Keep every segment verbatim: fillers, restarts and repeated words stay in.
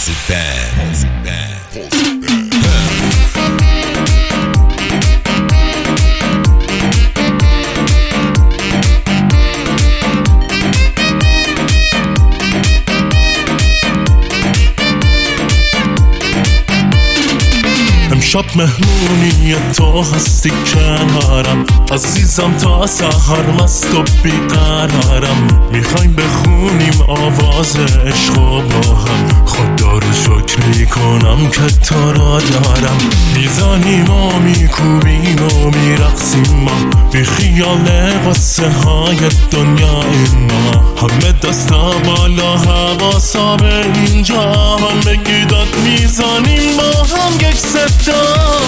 Pulse it back, pulse it back, pulse it back. امشب مهمونی تو هستی کنارم، عزیزم تا سحر مست و بیقرارم. میخوایم بخونیم آواز عشق و با هم، خدا رو شکر میکنم که تو را دارم. میزنیم و میکوبیم و میرقصیم ما، بی خیال قصه های دنیا ما. همه دستا بالا حواسا به اینجا، همه گیداد میزنیم با هم یک صدا.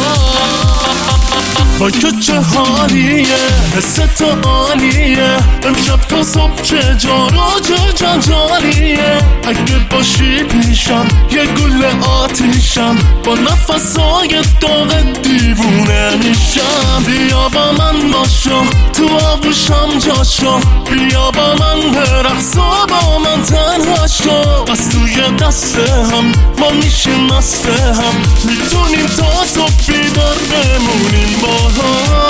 با که چه حالیه، حس تو عالیه، امشب تا صبح چه جارا چه جنجالیه. اگه باشی پیشم یه گل آتیشم، با نفسای داغ دیوونه میشم. بیا با من باشو تو آغوشم جاشو، بیا با من برقص و با من تنها شو. از توی دست هم ما میشیم مست هم، میتونیم تا صبح بیدار بمونیم با هم.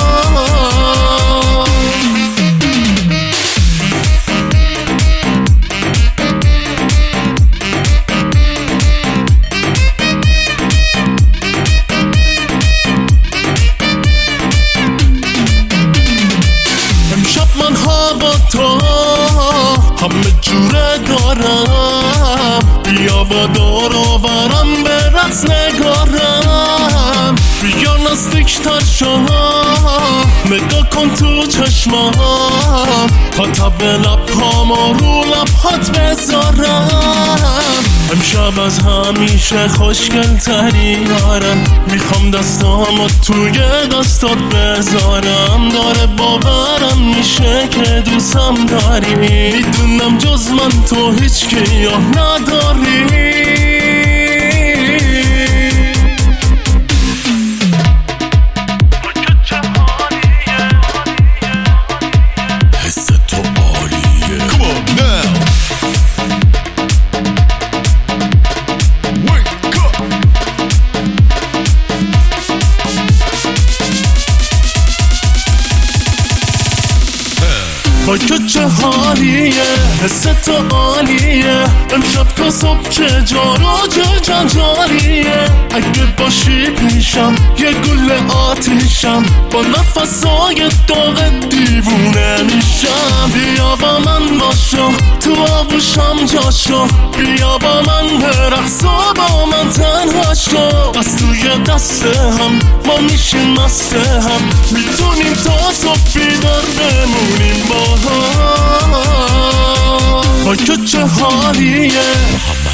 امشب من هوا تو همه جوره دارم، بیا و دور و برم به رقص نگارم. بیا نزدیک تر شو، نگاه کن تو چشمام، تا تب لبهام و رو لبهات بذارم. امشب از همیشه خوشگل تری دارم، میخوام دستامو توی دستات بذارم. داره باورم میشه که دوستم داری، میدونم جز من تو هیچ کیاه نداری. با که چه حالیه، حس تو عالیه، امشب تا صبح چه جارا چه جنجالیه. اگه باشی پیشم یه گل آتیشم، با نفسای داغ دیوونه میشم. بیا با من باشو تو آغوشم جاشو، بیا با من برقص و با من تنها شو. از توی دست هم ما میشیم مست هم، میتونیم تا صبح بیدار بمونیم با هم. با که چه حالیه.